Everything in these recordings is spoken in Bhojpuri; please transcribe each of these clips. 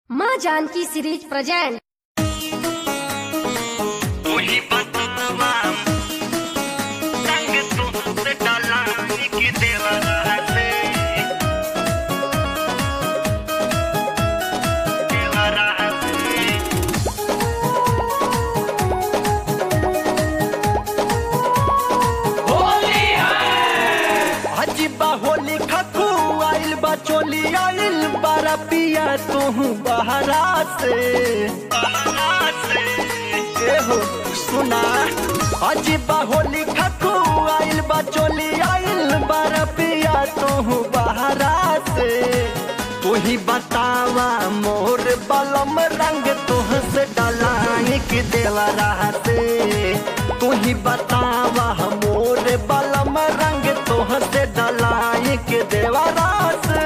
माँ जानकी सीरीज प्रेजेंट। वही बतावा रंग तुमसे डाला कि देवरा से होली है अजीबा होली खकू आइल बा चोली आइल बारा पिया तू बहरा से ए हो सुना अजीबा होली खकू आइल बा चोली आइल बारा पिया तू बहरा से तू ही बतावा मोर बलम रंग तुहसे डलाई कि देवरा से तू ही बतावा मोर बलम रंग तुहसे डलाई कि देवरा से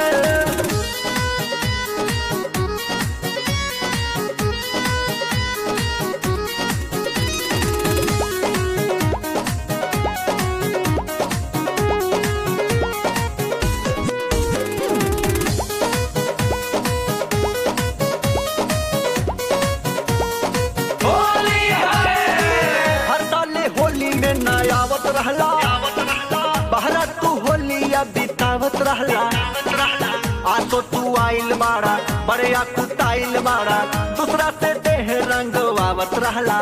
होली है हर साले होली में नयावत रहला बहरा तू होलिया बितावत रहला आ तो तू आइल बाड़ा बड़े कुटाइल बाड़ा दूसरा से देह रंग वावत रहला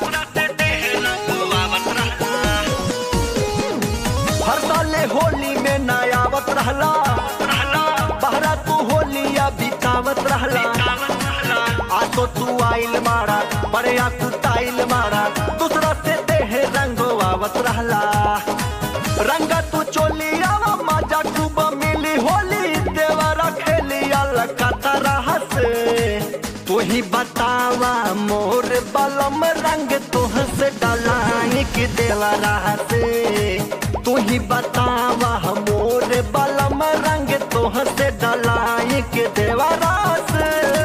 हर साले होली में नयावत रहला बहरा तू होलिया बितावत रहला आ तो तू आइल बाड़ा बड़े कुटाइल बाड़ा दूसरा से देह रंग वावत रहला रंगा तू चोलिया मजा खूब मिली होली देवरा खेलिया लखता रहा से तू ही बतावा मोर बलम रंग तुहसे डलाई कि देवरा से तू ही बतावा मोर बलम रंग तुहसे डलाई कि देवरा से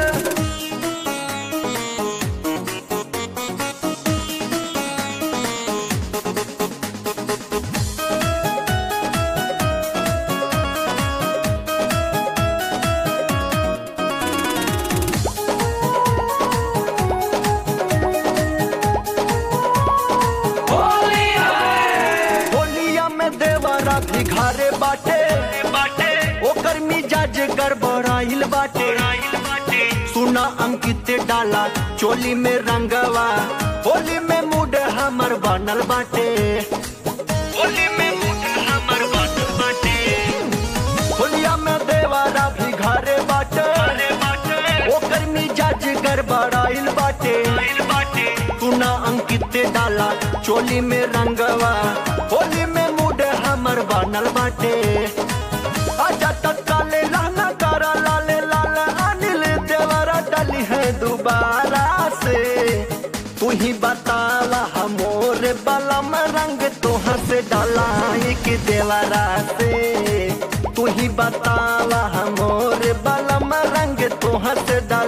होली है होलिया में देवरा भिखारे बाटे ओकर मिजाज गड़बड़ाइल बाटे सुना अंकित डाला चोली में रंगवा होली में मूड हमर बनल बाटे होली में मुझे हमर बात बाटे होलिया में देवरा भिखारे बाटे ओकर मिजाज गड़बड़ाइल बाटे सुना अंकित डाला चोली में रंगवा होली में मूड हमर बनल बाटे आजा तत्काले लहना करा लाले लाल अनिल देवरा डली है दोबारा से तू ही बतावा हमोर बलम रंग तुहसे डलाई कि देवरा से तू ही बतावा हमोर बलम रंग तुहसे डलाई